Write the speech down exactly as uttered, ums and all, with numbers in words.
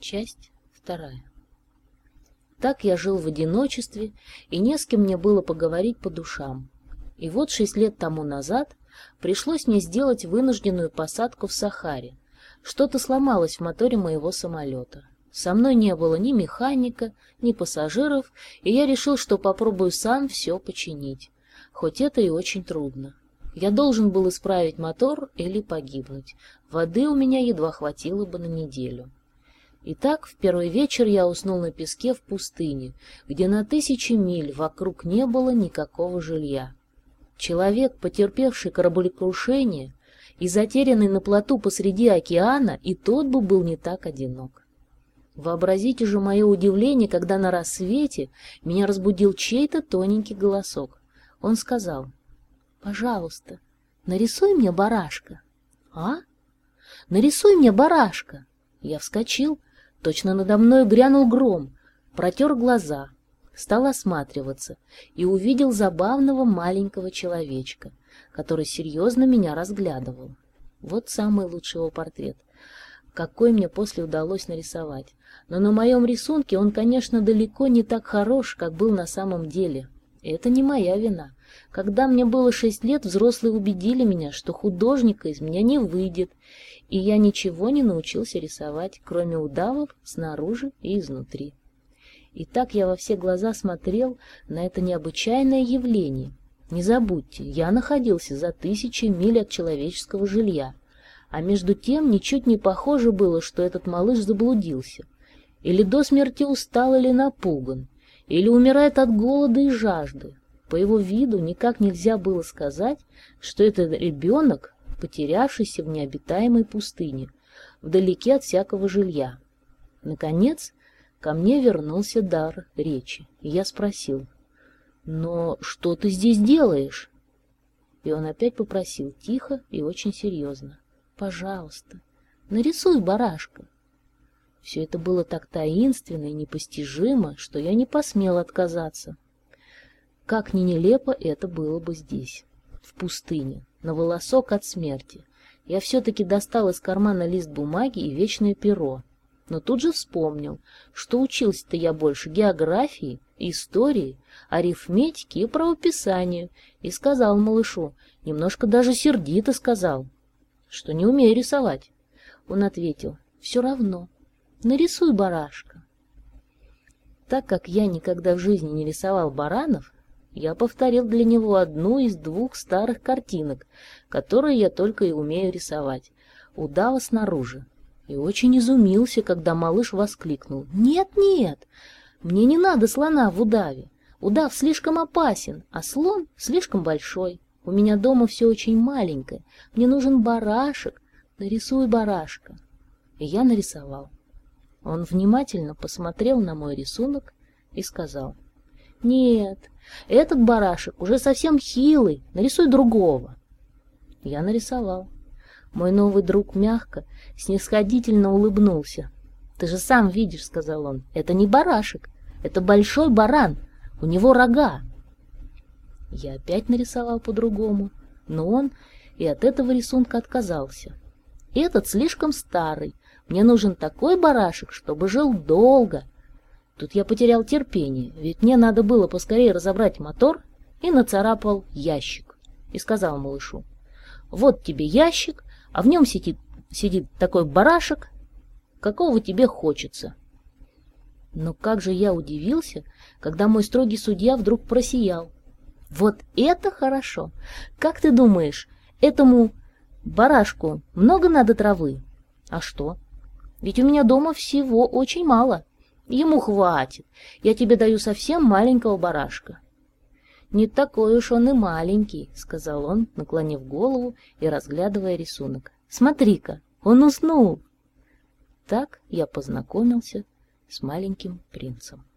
Часть вторая. Так я жил в одиночестве, и не с кем мне было поговорить по душам. И вот шесть лет тому назад пришлось мне сделать вынужденную посадку в Сахаре. Что-то сломалось в моторе моего самолета. Со мной не было ни механика, ни пассажиров, и я решил, что попробую сам все починить. Хоть это и очень трудно. Я должен был исправить мотор или погибнуть. Воды у меня едва хватило бы на неделю. Итак, в первый вечер я уснул на песке в пустыне, где на тысячи миль вокруг не было никакого жилья. Человек, потерпевший кораблекрушение и затерянный на плоту посреди океана, и тот бы был не так одинок. Вообразите же мое удивление, когда на рассвете меня разбудил чей-то тоненький голосок. Он сказал: «Пожалуйста, нарисуй мне барашка». «А? Нарисуй мне барашка». Я вскочил. Точно надо мной грянул гром, протер глаза, стал осматриваться и увидел забавного маленького человечка, который серьезно меня разглядывал. Вот самый лучший его портрет, какой мне после удалось нарисовать. Но на моем рисунке он, конечно, далеко не так хорош, как был на самом деле. И это не моя вина. Когда мне было шесть лет, взрослые убедили меня, что художника из меня не выйдет, и я ничего не научился рисовать, кроме удавов снаружи и изнутри. И так я во все глаза смотрел на это необычайное явление. Не забудьте, я находился за тысячи миль от человеческого жилья, а между тем ничуть не похоже было, что этот малыш заблудился, или до смерти устал или напуган, или умирает от голода и жажды. По его виду никак нельзя было сказать, что это ребенок, потерявшийся в необитаемой пустыне, вдалеке от всякого жилья. Наконец, ко мне вернулся дар речи, и я спросил: «Но что ты здесь делаешь?» И он опять попросил тихо и очень серьезно: «Пожалуйста, нарисуй барашка». Все это было так таинственно и непостижимо, что я не посмел отказаться. Как ни нелепо это было бы здесь, в пустыне, на волосок от смерти. Я все-таки достал из кармана лист бумаги и вечное перо, но тут же вспомнил, что учился-то я больше географии, истории, арифметики и правописанию, и сказал малышу, немножко даже сердито сказал, что не умею рисовать. Он ответил: «Все равно, нарисуй барашка». Так как я никогда в жизни не рисовал баранов, я повторил для него одну из двух старых картинок, которые я только и умею рисовать, удава снаружи, и очень изумился, когда малыш воскликнул: «Нет, нет, мне не надо слона в удаве, удав слишком опасен, а слон слишком большой, у меня дома все очень маленькое, мне нужен барашек, нарисуй барашка». И я нарисовал. Он внимательно посмотрел на мой рисунок и сказал: «Нет, этот барашек уже совсем хилый, нарисуй другого». Я нарисовал. Мой новый друг мягко, снисходительно улыбнулся. «Ты же сам видишь, — сказал он, — это не барашек, это большой баран, у него рога». Я опять нарисовал по-другому, но он и от этого рисунка отказался. «Этот слишком старый, мне нужен такой барашек, чтобы жил долго». Тут я потерял терпение, ведь мне надо было поскорее разобрать мотор, и нацарапал ящик. И сказал малышу: «Вот тебе ящик, а в нем сидит, сидит такой барашек, какого тебе хочется». Но как же я удивился, когда мой строгий судья вдруг просиял. «Вот это хорошо! Как ты думаешь, этому барашку много надо травы?» «А что? Ведь у меня дома всего очень мало». «Ему хватит, я тебе даю совсем маленького барашка». «Не такой уж он и маленький», — сказал он, наклонив голову и разглядывая рисунок. «Смотри-ка, он уснул». Так я познакомился с маленьким принцем.